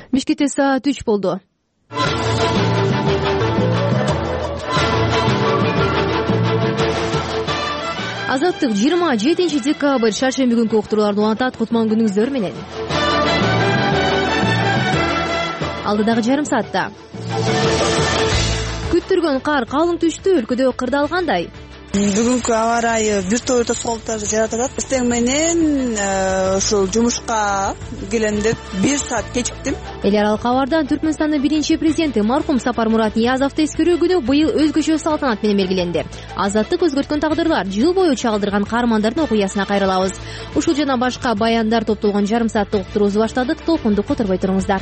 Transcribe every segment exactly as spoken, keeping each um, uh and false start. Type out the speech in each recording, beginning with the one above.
Бишкекте саат үч болду. Азаттык жыйырма жетинчи декабрь шаршемби күнкү уктурууларды улантат. Кутман күнүңүздөр менен. Алдыдагы жарым саатта күттүргөн кар калың түштү. Өлкөдө кырдаалгандай. Бүгүнкү аба ырайы бир топ тоскоолдуктарды жаратып атат. Эртең менен ушул жумушка келем деп бир саат кечиктим. Эл аралык кабардан Түркмөнстандын биринчи президенти маркум Сапармурат Ниязовду эскерүү күнү быйыл өзгөчө салтанат менен белгиленди. Азаттык өзгөрткөн тагдырлар, жыл бою чагылдырган каармандардын окуясына кайрылабыз. Ушул жана башка баяндар топтолгон жарым сааттык уктуруубузду баштадык. Толкунду которбой туруңуздар.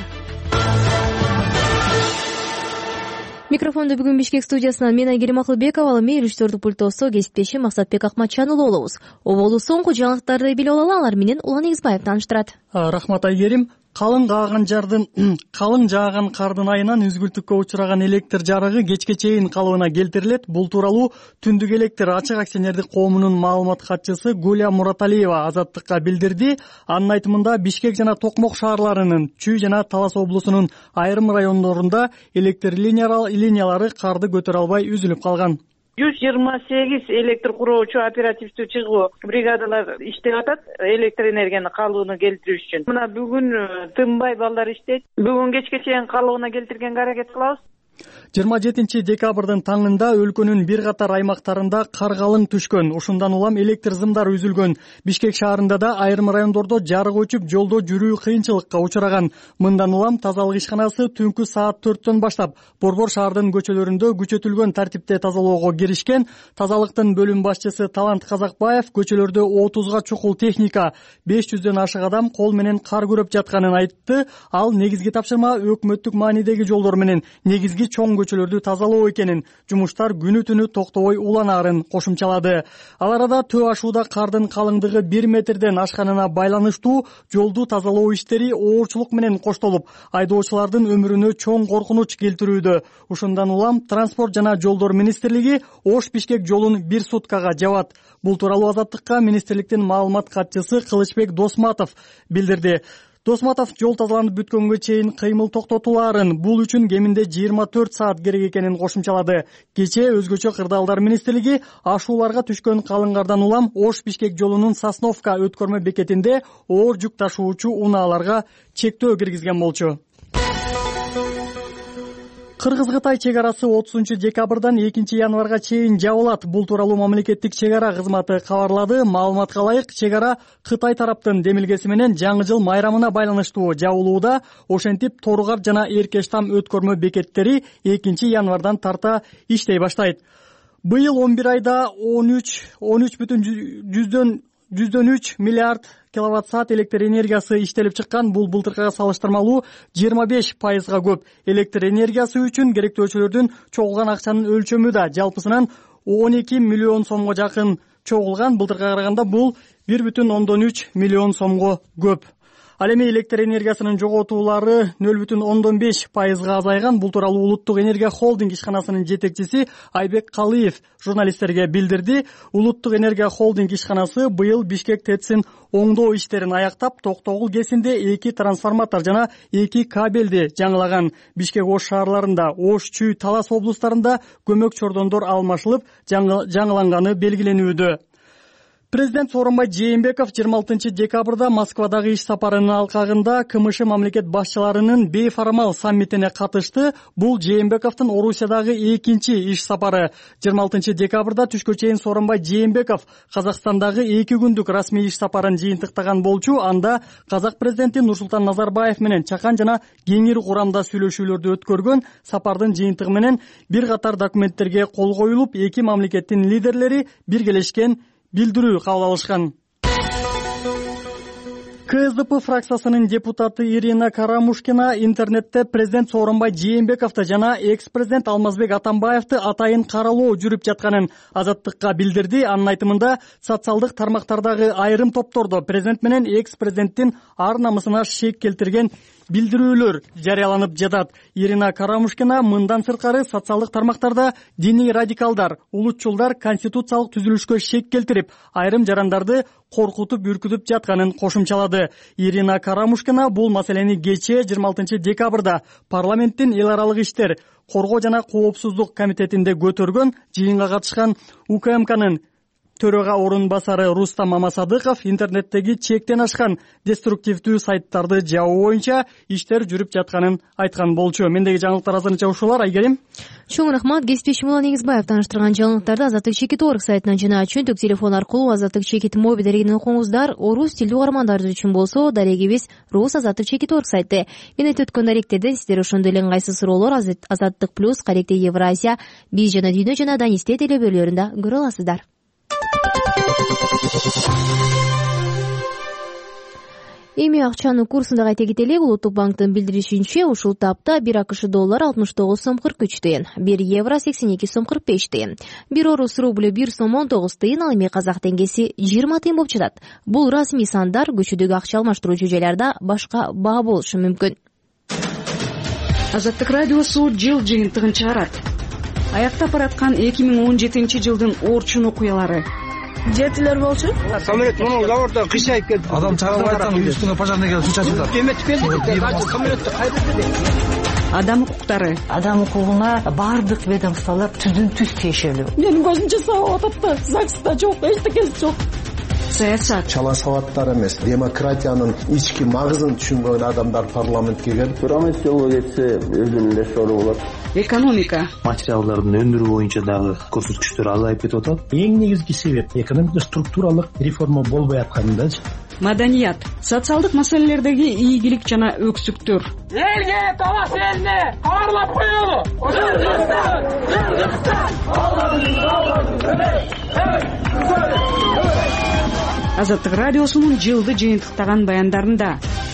Микрофонду бүгүн Бишкек студиясынан мен Айгерим Акылбекова, ал эми режиссердук пультосу кесиптешим Максатбек Акматчан болобуз. Оболу соңку жаңылыктарды билип алалы, алар менен Улан Эгизбаев тааныштырат. Рахмат Айгерим. Калың жааган жардын калың жааган кардын айынан үзгүлтүккө учураган электр жарыгы кечке чейин калыбына келтирилет. Бул тууралуу Түндүк электр ачык акционердик коомунун маалымат катчысы Гуля Мураталиева Азаттыкка билдирди. Анын айтымында Бишкек жана Токмок шаарларынын Чүй жана Талас облусунун айрым райондорунда электр линиялары карды көтөрө албай үзүлүп калган. жүз жыйырма сегиз электр куроочу оперативдүү чыгуу бригадалар иштеп атат электр энергияны калыбына келтирүү үчүн. Мына бүгүн тынбай балдар иштейт. Бүгүн кечке чейин калыбына келтиргенге аракет кылабыз. жыйырма жетинчи декабрдын таңында өлкөнүн бир катар аймактарында кар калың түшкөн. Ушундан улам электр зымдары үзүлгөн. Бишкек шаарында да айрым райондордо жарык өчүп, жолдо жүрүү кыйынчылыкка учураган. Мындан улам тазалык ишканасы түнкү саат төрттөн баштап Борбор шаардын көчөлөрүндө күчөтүлгөн тартипте тазалоого киришкен. Тазалыктын бөлүм башчысы Талант Казакбаев көчөлөрдө отузга чукул техника, беш жүздөн ашык адам кол менен кар күрөп жатканын айтты. Ал негизги тапшырма өкмөттүк маанидеги жолдор менен негизги чоң көчөлөрдү тазалоо экенин, жумуштар күнү түнү токтобой уланаарын кошумчалады. Ал арада төө ашууда кардын калыңдыгы бир метрден ашканына байланыштуу жолду тазалоо иштери оорчулук менен коштолуп, айдоочулардын өмүрүнө чоң коркунуч келтирүүдө. Ушундан улам Транспорт жана жолдор министрлиги Ош Бишкек жолун бир суткага жабат. Бул тууралуу Азаттыкка министрликтин маалымат катчысы Кылычбек Досматов билдирди. Досматов жол тазаланып бүткөнгө чейин кыймыл токтотулаарын, бул үчүн кеминде жыйырма төрт саат керек экенин кошумчалады. Кечээ өзгөчө кырдаалдар министрлиги ашууларга түшкөн калың кардан улам Ош Бишкек жолунун Сосновка өткөрмө бекетинде оор жүк ташуучу унааларга чектөө киргизген болчу. Кыргыз-Кытай чек арасы отузунчу декабрдан экинчи январга чейин жабылат. Бул тууралуу мамлекеттик чек ара кызматы кабарлады. Маалыматка ылайык, чек ара Кытай тараптын демилгеси менен жаңы жыл майрамына байланыштуу жабылууда. Ошентип Торугар жана Эркештам өткөрмө бекеттери экинчи январдан тарта иштей баштайт. Быйыл он бир айда он үч бүтүн жүздөн үч миллиард киловатт саат электр энергиясы иштелип чыккан. Бул былтыркыга салыштырмалуу жыйырма беш пайызга көп. Электр энергиясы үчүн керектөөчүлөрдүн чогулган акчанын өлчөмү да жалпысынан он эки миллион сомго жакын чогулган. Былтыркыга караганда бул бир бүтүн ондон үч миллион сомго көп. Ал эми электр энергиясынын жоготуулары нөл бүтүн ондон беш пайызга азайган. Бул тууралуу Улуттук энергия холдинг ишканасынын жетекчиси Айбек Калыев журналисттерге билдирди. Улуттук энергия холдинг ишканасы быйыл Бишкек ТЭЦин оңдоо иштерин аяктап, Токтогул КЭСинде эки трансформатор жана эки кабелди жаңылаган. Бишкек Ош шаарларында, Ош, Чүй, Талас облустарында көмөк чордондор алмашылып жаңыланганы белгиленүүдө. Президент Сооронбай Жээнбеков жыйырма алтынчы декабрда Москвадагы иш сапарынын алкагында КМШ мамлекет башчыларынын бейформал саммитине катышты. Бул Жээнбековдун Орусиядагы экинчи иш сапары. жыйырма алтынчы декабрда түшкө чейин Сооронбай Жээнбеков Казакстандагы эки күндүк расмий иш сапарын жыйынтыктаган болчу. Анда Казак президенти Нурсултан Назарбаев менен чакан жана кеңири курамда сүйлөшүүлөрдү өткөргөн. Сапардын жыйынтыгы менен бир катар документтерге кол коюлуп, эки мамлекеттин лидерлери биргелешкен билдирүү кабыл алышкан. КСДП фракциясынын депутаты Ирина Карамушкина интернетте президент Сооронбай Жээнбековду жана экс-президент Алмазбек Атамбаевди атайын каралоо жүрүп жатканын Азаттыкка билдирди. Анын айтымында социалдык тармактардагы айрым топтордо президент менен экс-президенттин ар намысына шек келтирген билдирүүлөр жарыяланып жатат. Ирина Карамушкина мындан сырткары социалдык тармактарда диний радикалдар, улутчулдар конституциялык түзүлүшкө шек келтирип, айрым жарандарды коркутуп, үркүтүп жатканын кошумчалады. Ирина Карамушкина бул маселени кечээ жыйырма алтынчы декабрда парламенттин эл аралык иштер, коргоо жана коопсуздук комитетинде көтөргөн жыйынга катышкан УКМКнын төрага орун басары Рустам Мамасадыков интернеттеги чектен ашкан деструктивдүү сайттарды жабуу боюнча иштер жүрүп жатканын айткан болчу. Мендеги жаңылыктар азырынча ушулар. Айгерим. Чоң рахмат. Кесиптешим Улан Негизбаев таныштырган жаңылыктарды Азаттык чекит орг сайтынан жана чөнтөк телефон аркылуу Азаттык чекит моби дарегинен окуңуздар. Орус тилдүү угармандар үчүн болсо дарегибиз Рус Азаттык чекит орг сайты. Менен өткөн даректерде сиздер ошондой эле ыңгайсыз суроолор Азаттык плюс, Каректе Евразия, Биз жана Дүйнө жана Данисте телебөрлөрүндө көрө аласыздар. Эми акчанын курсун да кайта кетелик. Улуттук банктын билдиришинче, ушул тапта бир АКШ доллар алтымыш тогуз сом кырк үч тыйын, бир евро сексен эки сом кырк беш тыйын, бир орус рублю бир сом он тогуз тыйын, ал эми казак теңгеси жыйырма тыйын болуп жатат. Бул расмий сандар, көчөдөгү акча алмаштыруучу жайларда башка баа болушу мүмкүн. Азаттык радиосу жыл жыйынтыгын чыгарат. Аяктап бараткан эки миң он жетинчи жылдын Орчун окуялары. Жетилер болчу. Самолет мунун лаврдан кыйшайып кетти. Адам чыгарып айткан үстүнө пожарный келип суу чачып жатат. Эметип келди. Самолетти кайда берди? Адам укуктары. Адам укугуна бардык ведомстволор түздөн түз тиешелүү. Менин көзүмчө сабап атат да, ЗАГСта жок, эчтекеси жок. Саясат. Чала сабаттар эмес, демократиянын ички магызын түшүнгөн адамдар парламентке келип, парламент жолго кетсе өзүнүн эле сору болот. Экономика. Материалдардын өндүрүү боюнча дагы көрсөткүчтөр азайып кетип атат. Эң негизги себеп экономикада структуралык реформа болбой атканындачы. Маданият. Социалдык маселелердеги ийгилик жана өксүктөр. Элге талаш элне каарлап коелу. Кыргызстан, Кыргызстан, Азаттык радиосунун жылды жыйынтыктаган баяндарында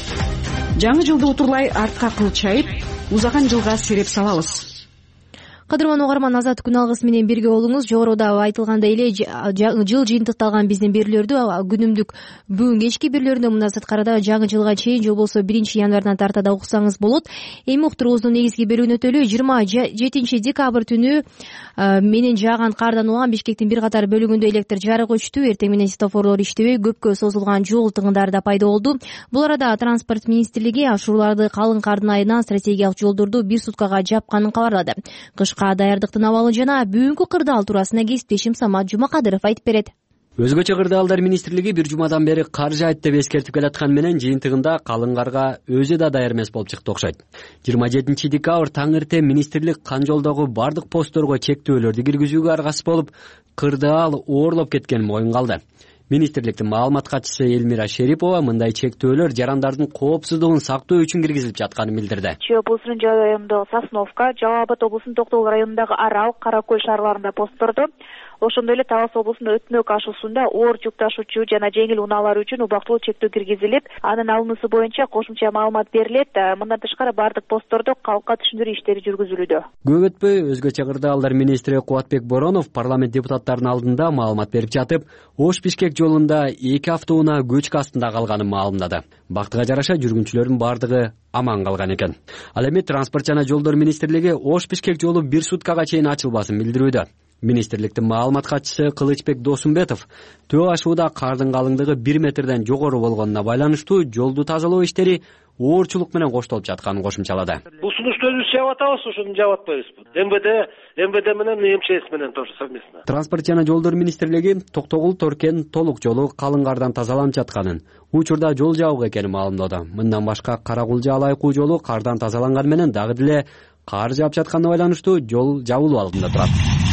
жаңы жылды утурлай артка кылчайып, узаган жылга сиреп салабыз. Кадырман угарман, Азаттык күн алгысы менен бирге болуңуз. Жогоруда айтылгандай эле жыл жыйынтыкталган биздин берүүлөрдү күнүмдүк бүгүн кечки берүүлөрүндө мында сырткарыда жаңы жылга чейин, жол болсо биринчи январдан тарта да уксаңыз болот. Эми уктуруубуздун негизги берүүнү өтөлү. жыйырма жетинчи декабрь түнү менен жааган кардан улам Бишкектин бир катар бөлүгүндө электр жарык өчтү. Эртең менен светофорлор иштебей, көпкө созулган жол тыгындары да пайда болду. Бул арада транспорт министрлиги ашууларды калың кардын айынан стратегиялык жолдорду бир суткага жапканын кабарлады. Кышка даярдыктын абалы жана бүгүнкү кырдаал туурасында кесиптешим Самат Жумакадыров айтып берет. Өзгөчө кырдаалдар министрлиги бир жумадан бери кар жаайт деп эскертип келаткан менен жыйынтыгында калың карга өзү да даяр эмес болуп чыкты окшойт. жыйырма жетинчи декабрь таң эртең министрлик кан жолдогу бардык постторго чектөөлөрдү киргизүүгө аргасыз болуп, кырдаал оорлоп кеткенин моюнга алды. Министрликтин маалымат катчысы Элмира Шерипова мындай чектөөлөр жарандардын коопсуздугун сактоо үчүн киргизилип жатканын билдирди. Чүй облусунун районундагы Сосновка, Жалал Абад облусунун Токтогул районундагы Арал, Кара Көл шаарларында постторду, ошондой эле Талас облусунун Өтмөк ашуусунда оор жүк ташуучу жана жеңил унаалар үчүн убактылуу чектөө киргизилип, анын алынуусу боюнча кошумча маалымат берилет. Мындан тышкары бардык посттордо калкка түшүндүрүү иштери жүргүзүлүүдө. Көп өтпөй өзгөчө кырдаалдар министри Кубатбек Боронов парламент депутаттарынын алдында маалымат берип жатып, Ош-Бишкек жолунда эки автоунаа көчкү астында калганын маалымдады. Бактыга жараша жүргүнчүлөрдүн бардыгы аман калган экен. Ал эми транспорт жана жолдор министрлиги Ош-Бишкек жолу бир суткага чейин ачылбасын билдирүүдө. Министрликтин маалымат катчысы Кылычбек Досумбетов төө ашууда кардын калыңдыгы бир метрден жогору болгонуна байланыштуу жолду тазалоо иштери оорчулук менен коштолуп жатканын кошумчалады. Бул сунушту өзүбүз жаап атабыз, ошону жаап атпайбызбы? МВД, МВД менен МЧС менен тоже совместно. Транспорт жана жолдор министрлиги Токтогул Торкен толук жолу калың кардан тазаланып жатканын, учурда жол жабык экенин маалымдады. Мындан башка Каракулжа Алайкуу жолу кардан тазаланган менен дагы деле кар жаап жатканына байланыштуу жол жабылуу алдында турат.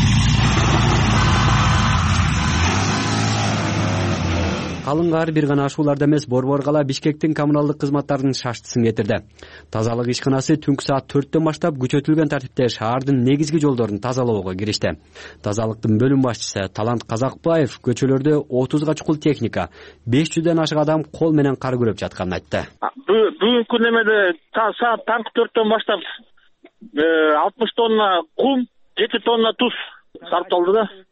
Калың кар бир гана ашууларда эмес, Борбор кала Бишкектин коммуналдык кызматтарынын шаштысын кетирди. Тазалык ишканасы түнкү саат төрттөн баштап күчөтүлгөн тартипте шаардын негизги жолдорун тазалоого киришти. Тазалыктын бөлүм башчысы Талант Казакбаев көчөлөрдө отузга чукул техника, беш жүздөн ашык адам кол менен кар күрөп жатканын айтты. Бүгүнкү немеде саат таңкы төрттөн баштап алтымыш тонна кум, жети тонна туз сарпталды да.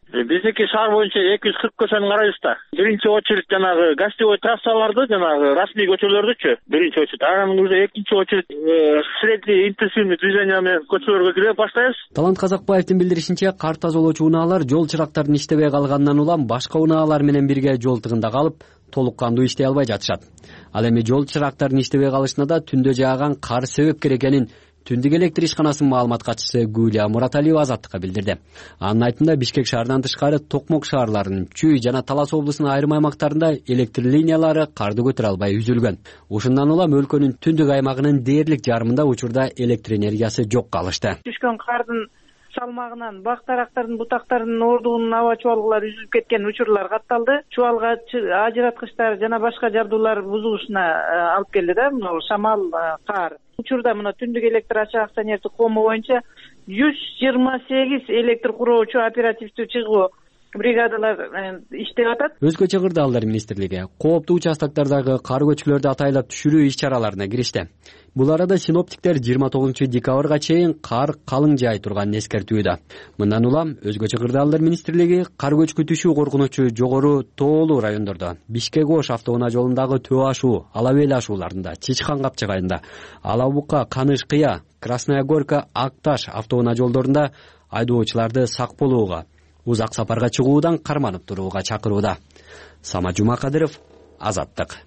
Биздики шаар боюнча эки жүз кырк көчөнү карайбыз да. Биринчи очередь жанагы гостевой трассаларды, жанагы расмий көчөлөрдүчү биринчи очередь. Анан уже экинчи очередь средний интенсивный движение менен көчөлөргө кире баштайбыз. Талант Казакбаевдин билдиришинче, кар тазалоочу унаалар жол чырактарын иштебей калгандан улам башка унаалар менен бирге жол тыгында калып, толук кандуу иштей албай жатышат. Ал эми жол чырактарын иштебей калышына да түндө жааган кар себепкер экенин Түндүк электр ишканасынын маалымат катчысы Гүлия Мураталиева Азаттыкка билдирди. Анын айтымында Бишкек шаарынан тышкары Токмок шаарларынын Чүй жана Талас облусунун айрым аймактарында электр линиялары карды көтөрө албай үзүлгөн. Ушундан улам өлкөнүн түндүк аймагынын дээрлик жарымында учурда электр энергиясы жок калышты. Түшкөн кардын салмагынан бак дарактардын бутактарынын ордугунун аба чубалгылары үзүлүп кеткен учурлар катталды. Чубалга ажыраткычтар жана башка жабдуулар бузулушуна алып келди да, мына шамал, кар. Учурда мына түндүк электр ачык акционердик коому боюнча жүз жыйырма сегиз электр куроочу оперативдүү чыгуу бригадалар иштеп атат. Өзгө Чыгырдаалдар министрлиги кооптуу участоктардагы кар көчкүлөрдү атайлап түшүрүү иш-чараларына киришти. Бул арада синоптиктер жыйырма тогузунчу декабрга чейин кар калың жаай турганын эскертүүдө. Мындан улам Өзгө Чыгырдаалдар министрлиги кар көчкү түшүү коркунучу жогору тоолуу райондордо, Бишкек-Ош автоунаа жолундагы Төө ашуу, Ала Бел ашууларында, Чичкан капчыгайында, Ала Бука, Каныш кыя, Красная Горка, Ак Таш автоунаа жолдорунда айдоочуларды сак болууга, узак сапарга чыгуудан карманып турууга чакырууда. Сама Жумакадыров, Азаттык.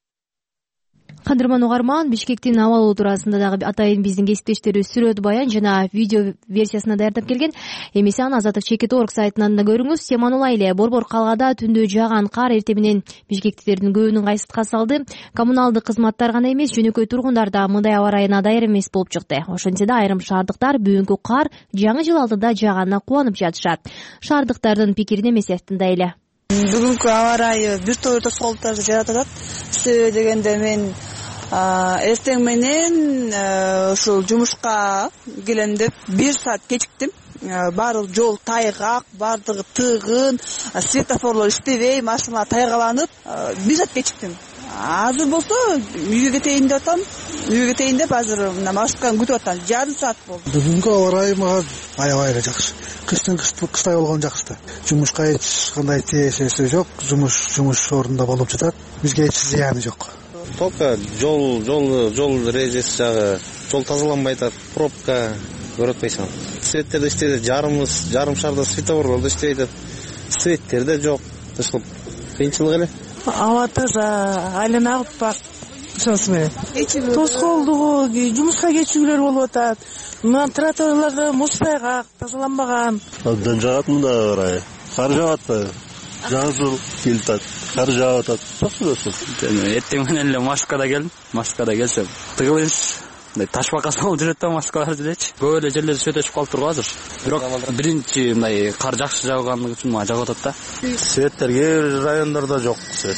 Кадырман угарман, Бишкектин абалы туурасында дагы атайын биздин кесиптештери сүрөт баян жана видео версиясына даярдап келген. Эмесе аны Азаттык чекит точка орг сайтынан да көрүңүз. Теманы улай эле борбор калгада түндө жааган кар эртең менен бишкектиктердин көбүнүн кайсытка салды. Коммуналдык кызматтар гана эмес, жөнөкөй тургундар да мындай аба ырайына даяр эмес болуп чыкты. Ошентсе да айрым шаардыктар бүгүнкү кар жаңы жыл алдыда жааганына кубанып жатышат. Шаардыктардын пикирин эмесе тындайлы. Бүгүнкү аба ырайы бир топ тоскоолдуктарды жаратат. Себеби дегенде мен эртең менен ушул жумушка келем деп бир саат кечиктим. Баардык жол тайгак, баардыгы тыгын, светофорлор иштебей, машиналар тайгаланып, бир саат кечиктим. Азыр болсо үйгө кетейин деп атам. Үйгө кетейин деп азыр мына маршрутканы күтүп атам. Жарым саат болду. Бүгүнкү аба ырайы мага аябай эле жакшы. Кыштын кыштай болгон жакшы да. Жумушка эч кандай тиешеси жок. Жумуш жумуш ордунда болуп жатат. Бизге эч зыяны жок. Только жол жол жол эрежеси жагы, жол тазаланбай атат, пробка көрүп атпайсың. Светтер да иштейт, жарымыз, жарым шарда светофорлор да иштейт. Светтер да жок. Ушул кыйынчылык эле. Аба таза, айлана агып бак. Ошонусу менен. Тоскоолдугу, жумушка кечүүлөр болуп атат. Мына тротуарларды муз тайгак, тазаланбаган. Абдан жагат мында ырайы. Кар жаап атпайбы? Жаңы жыл келип атат. Кар жаап атат. Токсуз ошол. Эртең менен эле маскада келдим. Маскада келсем, тыгылыш мындай ташбака салып жүрөт да маскалар делечи. Көп эле жерлер свет өчүп калып турган азыр. Бирок биринчи мындай кар жакшы жаагандыгы үчүн мага жагып атат да. Светтер кээ бир райондордо жок свет.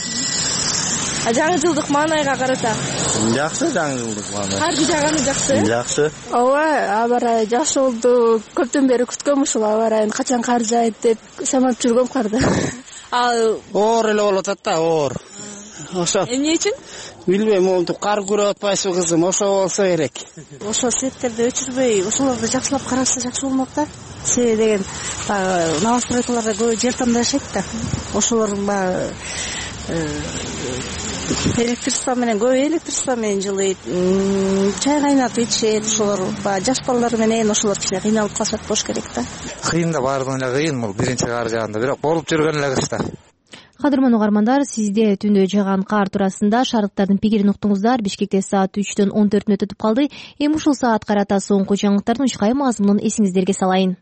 А жаңы жылдык маанайга карасак жакшы, жаңы жылдык маанай. Кар жааганы жакшы. Жакшы. Ооба, аба ырайы жакшы болду. Көптөн бери күткөм ушул аба ырайын, качан кар жаайт деп самап жүргөм карда. Ал оор эле болуп атат да, оор. Ошо. Эмне үчүн? Билбейм, монтип кар көрүп атпайсың кызым, ошо болсо керек. Ошо светтерди өчүрбөй, ошолорду жакшылап караса жакшы болмок да. Себеби деген новостройкаларда көп жер тандашат да. Ошолордун баягы электричество менен, көп электричество менен жылыйт, чай кайнатып ичет, ошолор баягы жаш балдар менен ошолор кичине кыйналып калышат болуш керек да. Кыйын да, баардыгы эле кыйын, бул биринчи кар жааганда, бирок болуп жүргөн эле кышта. Кадырман угармандар, сизде түндө жааган кар туурасында шаардыктардын пикирин уктуңуздар. Бишкекте саат үчтөн он төртүнө өтүп калды. Эми ушул саат карата соңку жаңылыктардын учкай мазмунун эсиңиздерге салайын.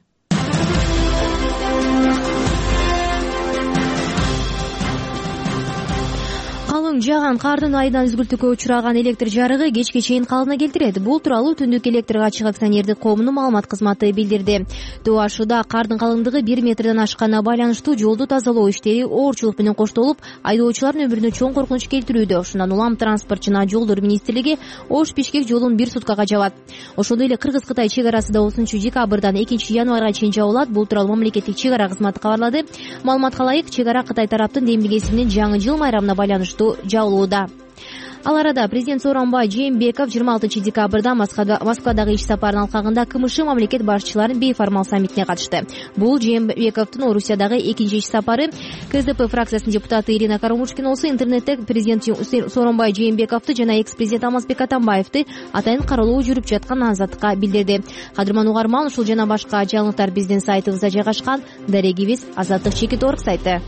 Калың жааган кардын айдан үзгүлтүккө учураган электр жарыгы кечке чейин калыбына келтирет. Бул тууралуу Түндүк электр ачык акционердик коомунун маалымат кызматы билдирди. Төө ашууда кардын калыңдыгы бир метрден ашканына байланыштуу жолду тазалоо иштери оорчулук менен коштолуп, айдоочулардын өмүрүнө чоң коркунуч келтирүүдө. Ошондон улам транспорт жана жолдор министрлиги Ош Бишкек жолун бир суткага жабат. Ошондой эле Кыргыз-Кытай чек арасы да отузунчу декабрдан экинчи январга чейин жабылат. Бул тууралуу мамлекеттик чек ара кызматы кабарлады. Маалыматка ылайык, чек ара Кытай тараптын демилгеси менен жаңы жыл майрамына байланыштуу жабылууда. Ал арада президент Сооронбай Жээнбеков жыйырма алтынчы декабрда Москвадагы иш сапарынын алкагында КМШ мамлекет башчыларынын бейформал саммитине катышты. Бул Жээнбековдун Орусиядагы экинчи иш сапары. КСДП фракциясынын депутаты Ирина Карамушкина болсо интернетте президент Сооронбай Жээнбековду жана экс-президент Алмазбек Атамбаевди атайын каралуу жүрүп жаткан азаттыкка билдирди. Кадырман угарман, ушул жана башка жаңылыктар биздин сайтыбызда жайгашкан. Дарегибиз азаттык чекит орг сайты.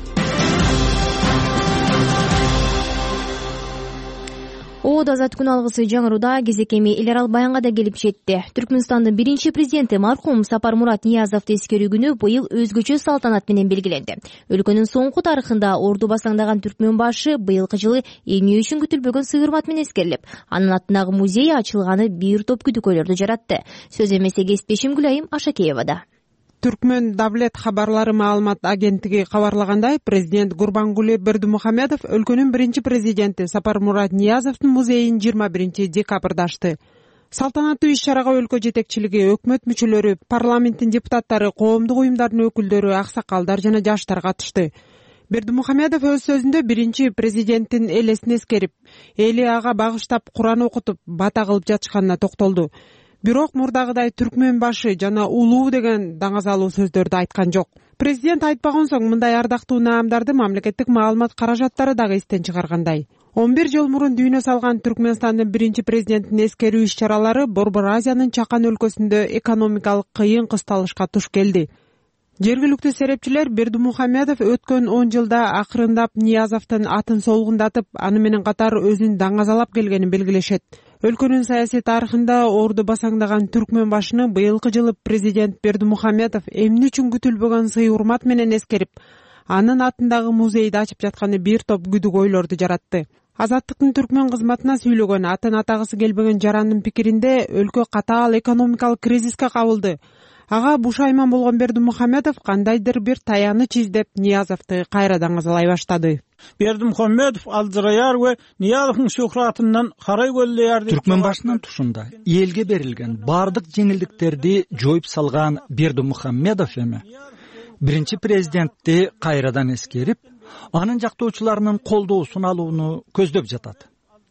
Оодо азат күн алгысы жаңыруда кезек эми эл аралык баянга да келип жетти. Түркмөнстандын биринчи президенти маркум Сапармурат Ниязовду эскерүү күнү быйыл өзгөчө салтанат менен белгиленди. Өлкөнүн соңку тарыхында орду басаңдаган түркмөн башы быйылкы жылы эмне үчүн күтүлбөгөн сый урмат менен эскерилип, анын атындагы музей ачылганы бир топ күдүкөйлөрдү жаратты. Сөз эмесе кесиптешим Гүлайым Ашакеевада. Түркмөн Давлет кабарлары маалымат агенттиги кабарлагандай, президент Гурбангулы Бердимухамедов өлкөнүн биринчи президенти Сапармурат Ниязовдун музейин жыйырма биринчи декабрда ачты. Салтанаттуу иш-чарага өлкө жетекчилиги, өкмөт мүчөлөрү, парламенттин депутаттары, коомдук уюмдардын өкүлдөрү, аксакалдар жана жаштар катышты. Бердимухамедов өз сөзүндө биринчи президенттин эл эсин эскерип, эли ага багыштап Куран окутуп, бата кылып жатышканына токтолду. Бирок мурдагыдай түркмөн башы жана улуу деген даңазалуу сөздөрдү айткан жок. Президент айтпаган соң мындай ардактуу наамдарды мамлекеттик маалымат каражаттары дагы эстен чыгаргандай. он бир жыл мурун дүйнө салган Түркмөнстандын биринчи президентин эскерүү иш-чаралары Борбор Азиянын чакан өлкөсүндө экономикалык кыйын кысталышка туш келди. Жергиликтүү серепчилер Бердимухамедов өткөн он жылда акырындап Ниязовдун атын солгундатып, аны менен катар өзүн даңазалап келгенин белгилешет. Өлкөнүн саясий тарыхында орду басаңдаган түркмөн башыны быйылкы жылы президент Бердимухамедов эмне үчүн күтүлбөгөн сый урмат менен эскерип, анын атындагы музейди ачып жатканы бир топ күдүкөйлөрдү жаратты. Азаттыктын түркмөн кызматына сүйлөгөн атын атагысы келбеген жарандын пикиринде өлкө катаал экономикалык кризиске кабылды. Ага бушайман болгон Бердимухамедов кандайдыр бир таяныч издеп Ниязовду кайра даңазалай баштады. Бердимухамедов Алжыраяр ва Ниязовдун шухратынан карай көллөр. Түркмөн башынын тушунда элге берилген бардык жеңилдиктерди жоюп салган Бердимухамедов эми биринчи президентти кайрадан эскерип, анын жактоочуларынын колдоосун алууну көздөп жатат.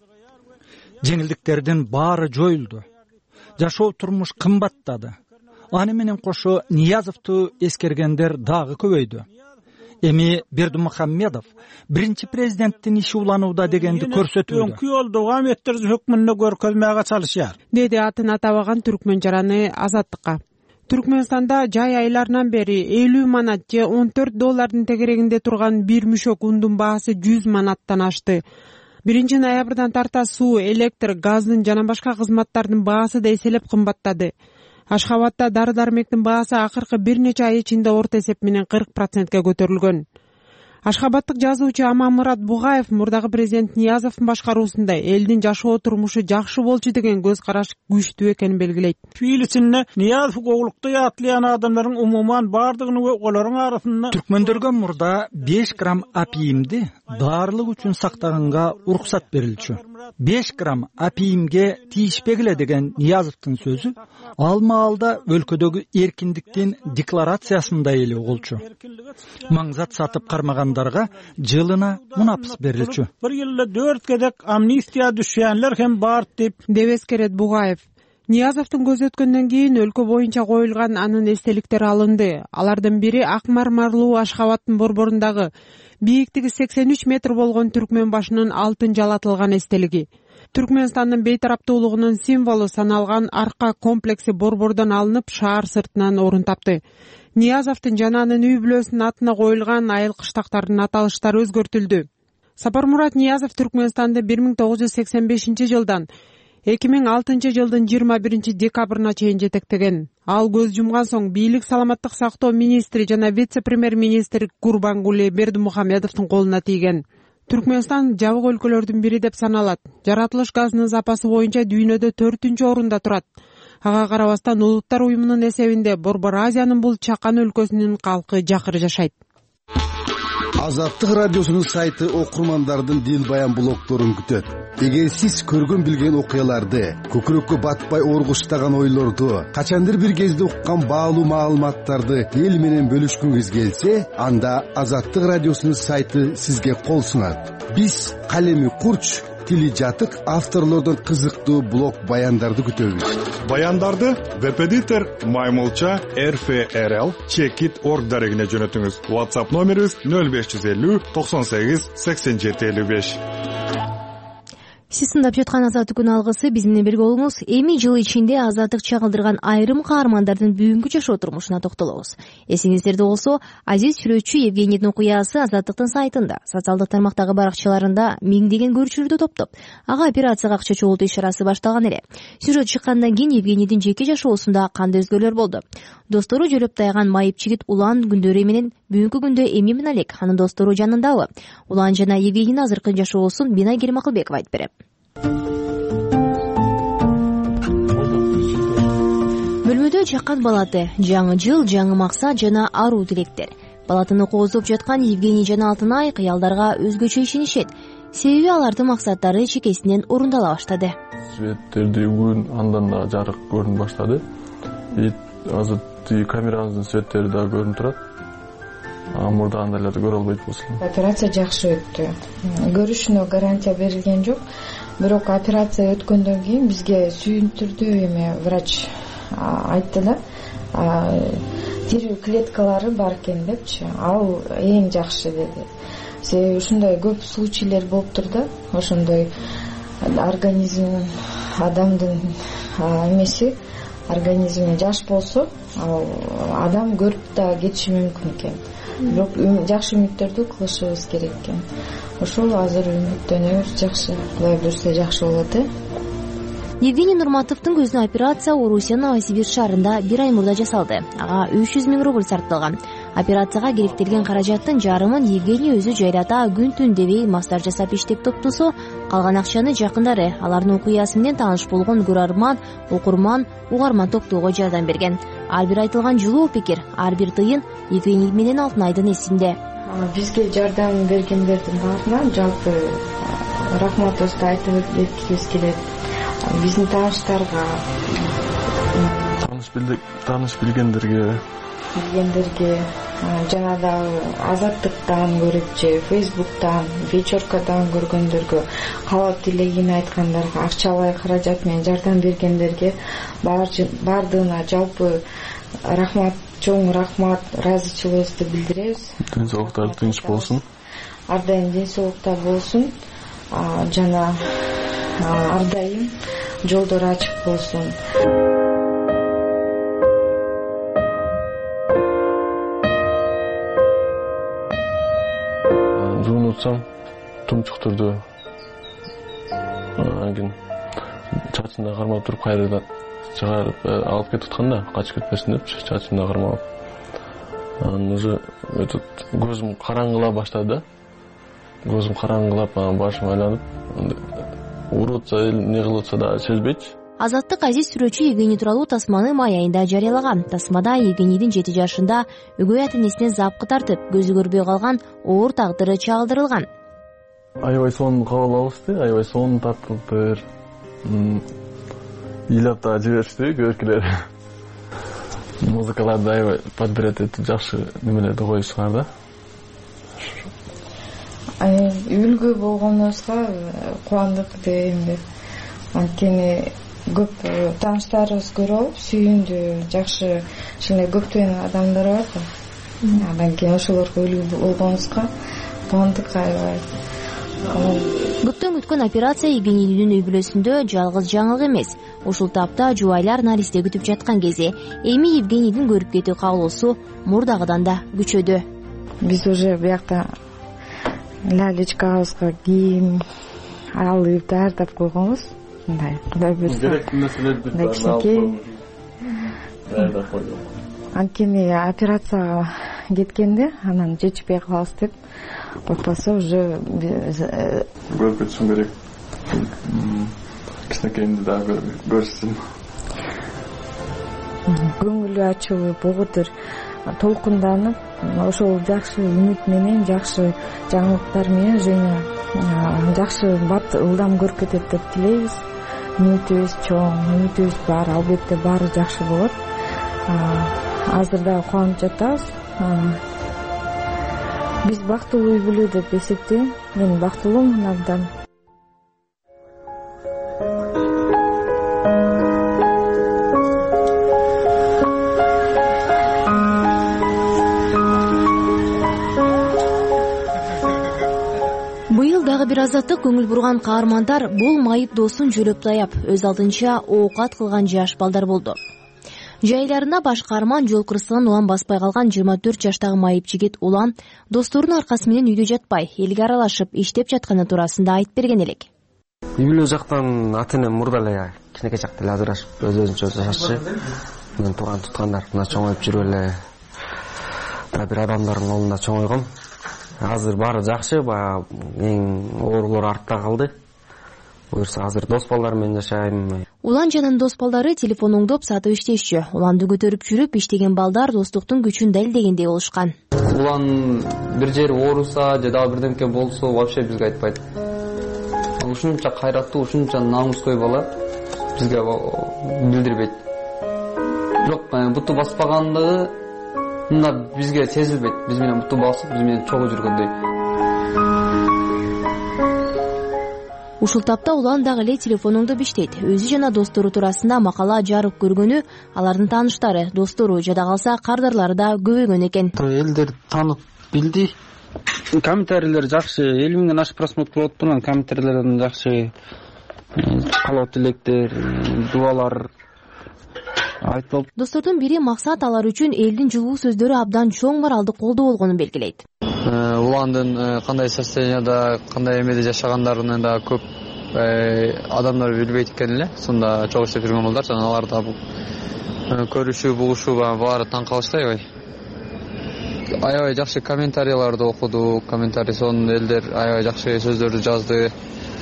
Жеңилдиктердин баары жоюлду. Жашоо турмуш кымбаттады. Аны менен кошо Ниязовду эскергендер дагы көбөйдү. Эми Бердимухамедов биринчи президенттин иши уланууда дегенди көрсөтүүдө. Өңкү олдуга аметтерди өкмүнө көркөзмөөгө чалышар. Деди атын атабаган түркмөн жараны Азаттыкка. Түркмөнстанда жай айларынан бери элүү манат же он төрт доллардын тегерегинде турган бир мүшөк ундун баасы жүз манаттан ашты. биринчи ноябрдан тарта суу, электр, газдын жана башка кызматтардын баасы да эселеп кымбаттады. Ашхабадда дары-дармектин баасы акыркы бир нече ай ичинде орто эсеп менен кырк процентке көтөрүлгөн. Ашхабаддык жазуучу Амамурат Бугаев мурдагы президент Ниязовдун башкаруусунда элдин жашоо турмушу жакшы болчу деген көз караш күчтүү экенин белгилейт. Филисинне Ниязов оглукта ятлыган адамдардын умуман бардыгын олорун арасында түркмөндөргө мурда беш грамм апиимди дарылык үчүн сактаганга уруксат берилчү. беш грамм апиимге тийишпегиле деген Ниязовдун сөзү ал маалда өлкөдөгү эркиндиктин декларациясында эле угулчу. Маңзат сатып кармагандарга жылына мунапс берилчү. Bir yılda dört kedek amnistiya düşenler hem бар деп деп эскерет Бугаев. Ниязовдун көз өткөндөн кийин өлкө боюнча коюлган анын эстеликтери алынды. Алардын бири ак мармарлуу Ашхабаддын борборундагы бийиктиги сексен үч метр болгон түркмөн башынын алтын жалатылган эстелиги. Түркмөнстандын бейтараптуулугунун символу саналган арка комплекси борбордон алынып шаар сыртынан орун тапты. Ниязовдун жана анын үй бүлөсүнүн атына коюлган айыл кыштактардын аталыштары өзгөртүлдү. Сапармурат Ниязов Түркмөнстанды бир миң тогуз жүз сексен бешинчи жылдан эки миң алтынчы жылдын жыйырма биринчи декабрына чейин жетектеген. Ал көз жумган соң бийлик саламаттык сактоо министри жана вице-премьер-министр Гурбангулы Бердимухамедовдун колуна тийген. Түркмөнстан жабык өлкөлөрдүн бири деп саналат. Жаратылыш газынын запасы боюнча дүйнөдө төртүнчү орунда турат. Ага карабастан Улуттар уюмунун эсебинде Борбор Азиянын бул чакан өлкөсүнүн калкы жакыры жашайт. Азаттык радиосунун сайты окурмандардын дил баян блогдорун күтөт. Эгер сиз көргөн билген окуяларды, көкүрөккө батпай оргуштаган ойлорду, качандыр бир кезде уккан баалуу маалыматтарды эл менен бөлүшкүңүз келсе, анда Азаттык радиосунун сайты сизге кол сунат. Биз калеми курч, тили жатык авторлордон кызыктуу блог баяндарды күтөбүз. Баяндарды веб-эдитор Маймылча эр эф эр эл чекит точка орг дарегине жөнөтүңүз. WhatsApp номерибиз нөл беш жүз элүү токсон сегиз сексен жети элүү беш. Сиз тыңдап жаткан Азаттык күн алгысы, биз менен бирге болуңуз. Эми жыл ичинде азаттык чагылдырган айрым каармандардын бүгүнкү жашоо турмушуна токтолобуз. Эсиңиздерде болсо, азиз сүрөтчү Евгенийдин окуясы Азаттыктын сайтында, социалдык тармактагы баракчаларында миңдеген көрүүчүлөрдү топтоп, ага операцияга акча чогултуу иш-чарасы башталган эле. Сюжет чыккандан кийин Евгенийдин жеке жашоосунда кандай өзгөрүүлөр болду? Достору жөлөп тайган майып жигит Улан күндөрү менен бүгүнкү күндө эми менен элек анын достору жанындабы? Улан жана Евгенийдин азыркы жашоосун Бинай Кермакылбеков айтып берет. Бөлмөдө жаккан балаты, жаңы жыл, жаңы максат жана аруу тилектер. Балатыны кооздоп жаткан Евгений жана Алтынай кыялдарга өзгөчө ишенишет. Себеби алардын максаттары чекесинен орундала баштады. Светтерди бүгүн андан да жарык көрүнүп баштады. Азыр камерабыздын светтери да көрүнүп турат. Мурда андайларды көрө албайт болсун. Операция жакшы өттү. Көрүшүнө гарантия берилген жок. Бирок операция өткөндөн кийин бизге сүйүндүрдү эме врач айтты да, тирүү клеткалары бар экен депчи. Ал эң жакшы деди. Себеби ушундай көп случайлар болуп тур да, ошондой организм адамдын эмеси, организми жаш болсо, адам көрүп да кетиши мүмкүн экен. Бирок жакшы үмүттөрдү кылышыбыз керек экен. Ошол азыр үмүттөнөбүз, жакшы. Кудай буйрса жакшы болот э. Евгений Нурматовдун көзүнө операция Орусиянын Новосибирск шаарында бир ай мурда жасалды. Ага үч жүз миң рубль сарпталган. Операцияга керектелген каражаттын жарымын Евгений өзү жайлата күн-түн дебей массаж жасап иштеп топтосо, калган акчаны жакындары алардын окуясы менен тааныш болгон көрөрман, окурман, угарман топтоого жардам берген. Ар бир айтылган жылуу пикир, ар бир тыйын Евгений менен Алтынайдын эсинде. Бизге жардам бергендердин баарына жалпы рахматыбызды айтып кеткибиз келет. Биздин тааныштарга, тааныш билгендерге, билгендерге жана да Азаттыктан көрүп же Фейсбуктан, вечеркадан көргөндөргө, каалап тилегин айткандарга, акчалай каражат менен жардам бергендерге баардыгына жалпы рахмат, чоң рахмат, ыраазычылыгыбызды билдиребиз. Ден соолуктар тынч болсун. Ар дайым ден соолуктар болсун. Жана ар дайым жолдор ачык болсун. Жуунутсам тумчуктурду анан чачына кармап туруп кайрадан чыгарып алып кетип атканда качып кетпесин депчи, чачына кармап. Анан уже көзүм караңгыла баштады да. Көзүм караңгылап, башым айланып, урутса, эмне кылып атса да сезбейчи. Азаттык азиз сүрөтчү Евгений тууралуу тасманы май айында жарыялаган. Тасмада Евгенийдин жети жашында өгөй ата-энесине запкы тартып, көзү көрбөй калган оор тагдыры чагылдырылган. Аябай сонун кабыл алышты, аябай сонун тартылды. Ыйлап да жиберишти көркүлөр. Музыкаларды аябай подбирать этип жакшы немелерди коюшкан да. Үлгү болгонубузга кубандык дейм деп. Анткени көп тааныштарыбыз көп болуп, сүйүндү, жакшы, ушундай көптөгөн адамдар бар да. Андан кийин ошолорго үлгү болгонубузга кубандык аябай. Көптөн күткөн операция Евгенийдин үй бүлөсүндө жалгыз жаңылык эмес. Ушул тапта жубайлар наристе күтүп жаткан кези эми Евгенийдин көрүп кетүү каалоосу мурдагыдан да күчөдү. Биз уже биякта лялечкабызга кийим алып даярдап койгонбуз. Мындай Кудай буйрса керектүү нерселерди баарын даярдап койдук. Анткени операцияга кеткенде анан жетишпей калабыз деп болбосо уже көрүп кетишим керек. Кичинекейимди дагы көрсүн. Көңүлү ачылып, оготур толкунданып, ошол жакшы үмүт менен, жакшы жаңылыктар менен жана жакшы бат ылдам көрүп кетет деп тилейбиз. Үмүтүбүз чоң, үмүтүбүз бар, албетте баары жакшы болот. Азыр да кубанып жатабыз. Биз бактылуу үй бүлө деп эсептейм. Мен бактылуумун абдан. бир азаттык көңүл бурган каармандар бул майып досун жөлөп таяп өз алдынча оокат кылган жаш балдар болду. Жайларында баш каарман жол кырсыгын улам баспай калган жыйырма төрт жаштагы майып жигит улам досторунун аркасы менен үйдө жатпай элге аралашып иштеп жатканы туурасында айтып берген элек. Үй бүлө жактан ата энем мурда эле кичинекей чакта эле ажырашып өз өзүнчө жашашчы. Мен тууган туткандар мына чоңоюп жүрүп эле бир адамдардын колунда чоңойгом. Азыр баары жакшы, баягы эң оорулор артта калды. Буюрса азыр дос балдар менен жашайм. Улан жанын дос балдары телефон оңдоп сатып иштешчү. Уланды көтөрүп жүрүп иштеген балдар достуктун күчүн далилдегендей болушкан. Улан бир жери ооруса же дагы бирдемке болсо вообще бизге айтпайт. Ушунча кайраттуу, ушунча намыскөй бала бизге билдирбейт. Бирок буту баспагандыгы мында бизге сезилбейт. Биз менен буту басып, биз менен чогуу жүргөндөй. Ушул тапта улан дагы эле телефон оңдоп иштейт. Өзү жана достору туурасында макала жарык көргөнү, алардын тааныштары, достору жада калса кардарлары да көбөйгөн экен. Элдер таанып билди. Комментарийлер жакшы, элүү миңден ашык просмотр болуп турган комментарийлерден жакшы. Калоо тилектер, дуалар айтылып. Достордун бири максат алар үчүн элдин жылуу сөздөрү абдан чоң моралдык колдоо болгонун белгилейт. Уландын кандай состоянияда, кандай эмеде жашагандарыны да көп адамдар билбейт экен эле. Сонда чогуу иштеп жүргөн балдар, жана алар да көрүшүү, бугушуу баары таң калышты аябай. Аябай жакшы комментарийлерди окуду, комментарий сонун элдер аябай жакшы сөздөрдү жазды.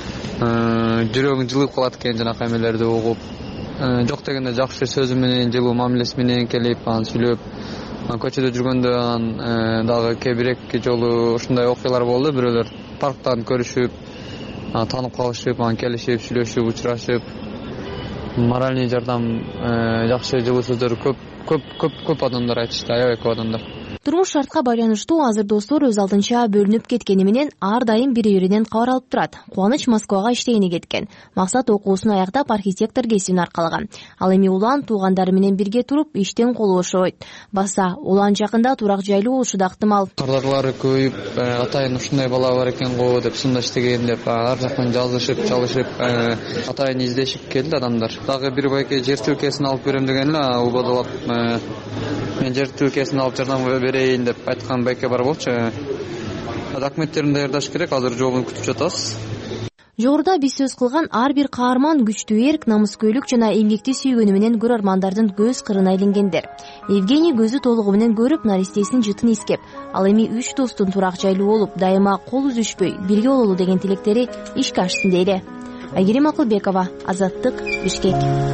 Жүрөгүң жылып калат экен жанакы эмелерди угуп. Жок дегенде жакшы сөзү менен, жылуу мамилеси менен келип, анан сүйлөп, көчөдө жүргөндө анан дагы кээ бир эки жолу ушундай окуялар болду. Бирөөлөр парктан көрүшүп, таанып калышып, анан келишип, сүйлөшүп, учурашып, моральный жардам, жакшы жылуу сөздөр көп көп көп көп адамдар айтышты, аябай көп адамдар. Турмуш шартка байланыштуу азыр достор өз алдынча бөлүнүп кеткени менен ар дайым бири-биринен кабар алып турат. Кубаныч Москвага иштегени кеткен. Максат окуусун аяктап архитектор кесибин аркалаган. Ал эми улан туугандары менен бирге туруп иштен кол бошобойт. Баса улан жакында турак жайлуу болушу да ыктымал. Кардарлары көбөйүп, атайын ушундай бала бар экен го деп сунда иштеген деп ар жактан жазышып, чалышып, атайын издешип келди адамдар. Дагы бир байке жер тилкесин алып берем деген эле убадалап, мен жер тилкесин алып жардам берейин деп айткан байке бар болчу. Документтерин даярдаш керек, азыр жообун күтүп жатабыз. Жогоруда биз сөз кылган ар бир каарман күчтүү эрк, намыскөйлүк жана эмгекти сүйгөнү менен көрөрмандардын көз кырына илингендер. Евгений көзү толугу менен көрүп, наристесинин жытын искеп, ал эми үч достун турак жайлуу болуп, дайыма кол үзүшпөй бирге бололу деген тилектери ишке ашсын дейли. Айгерим Акылбекова, Азаттык, Бишкек.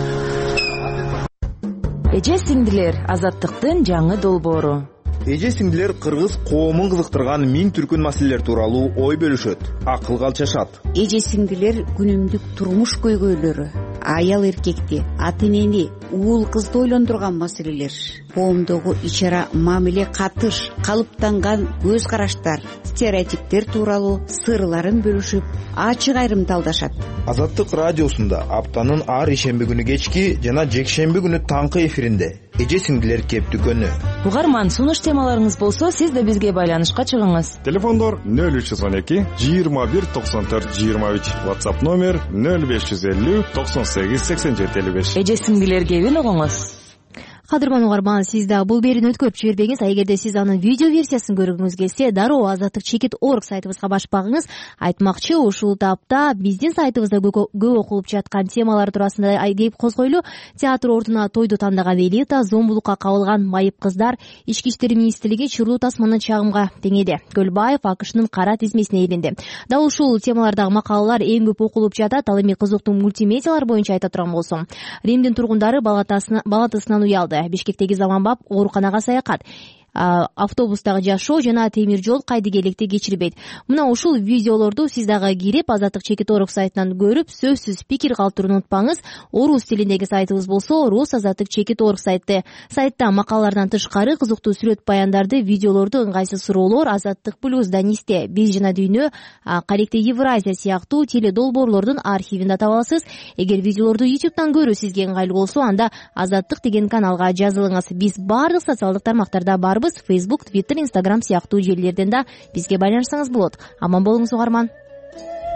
Эже сиңдилер, Азаттыктын жаңы долбоору. Эже сиңдилер кыргыз коомун кызыктырган миң түркүн маселелер тууралуу ой бөлүшөт, акылга алчашат. Эже сиңдилер күнүмдүк турмуш көйгөйлөрү, аял эркекти, ата энени, уул кызды ойлондурган маселелер, коомдогу ичара мамиле катыш, калыптанган көз караштар, стереотиптер тууралуу сырларын бөлүшүп, ачык айрымталдашат. Азаттык радиосунда аптанын ар ишемби күнү кечки жана жекшемби күнү таңкы эфиринде эже сиңдилер кептүкөнү. Угарман, сунуш темаларыңыз болсо, сиз да бизге байланышка чыгыңыз. Телефондор нөл үч жүз он эки жыйырма бир токсон төрт жыйырма үч, WhatsApp номер нөл беш жүз элүү токсон сегиз сексен жети элүү беш. Эже сиңдилер кебин угуңуз. Кадырман угарман, сиз да бул берүүнү өткөрүп жибербеңиз. Эгерде сиз анын видео версиясын көргүңүз келсе, дароо азаттык чекит точка орг сайтыбызга башпагыңыз. Айтмакчы, ушул тапта биздин сайтыбызда көп окулуп жаткан темалар туурасында кеп козгойлу. Театр ордуна тойду тандаган элита, зомбулукка кабылган майып кыздар, Ички иштер министрлиги чырлуу тасманы чагымга теңеди. Көлбаев АКШнын кара тизмесине илинди. Дал ушул темалардагы макалалар эң көп окулуп жатат. Ал эми кызыктуу мультимедиалар боюнча айта турган болсом, Римдин тургундары балатасынан уялды. Бишкектеги заманбап ооруканага саякат, автобустагы жашоо жана темир жол кайдыгерликти кечирбейт. Мына ушул видеолорду сиз дагы кирип азаттык чекит точка орг сайтынан көрүп, сөзсүз пикир калтырууну унутпаңыз. Орус тилиндеги сайтыбыз болсо, рус азаттык чекит точка орг сайты. Сайтта макалалардан тышкары кызыктуу сүрөт баяндарды, видеолорду, ыңгайсыз суроолор, Азаттык плюс, Данисте, Биз жана дүйнө, Каректе Евразия сыяктуу теле долбоорлордун архивин да таба аласыз. Эгер видеолорду ютубтан көрүү сизге ыңгайлуу болсо, анда Азаттык деген каналга жазылыңыз. Биз баардык социалдык тармактарда барбыз. Facebook, Twitter, Instagram сыяктуу желилерден да бизге байланышсаңыз болот. Аман болуңуз угарман.